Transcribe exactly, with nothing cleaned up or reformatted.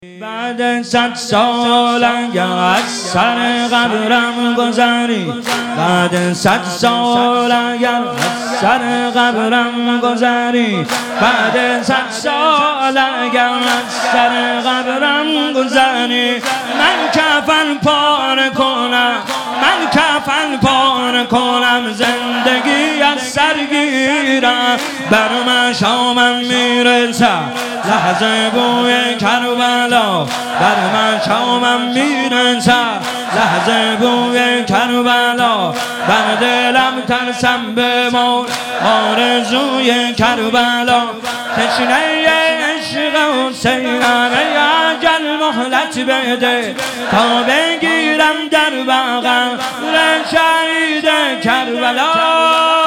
بعد صد سال اگر از سر قبرم گذری، بعد صد سال اگر از سر قبرم گذری، بعد صد سال اگر از سر قبرم گذری، من کفن پاره کنم، من کفن پاره کنم، زندگی از سر گیرم، بر من شامم میرسد لحظه بوی کربلا، بر من شامم میرسد لحظه بوی کربلا، بر دلم ترسم بمون آرزوی کربلا، تشنه عشق حسینم ای اجل مهلت بده تا بگیرم در بغل شهید کربلا.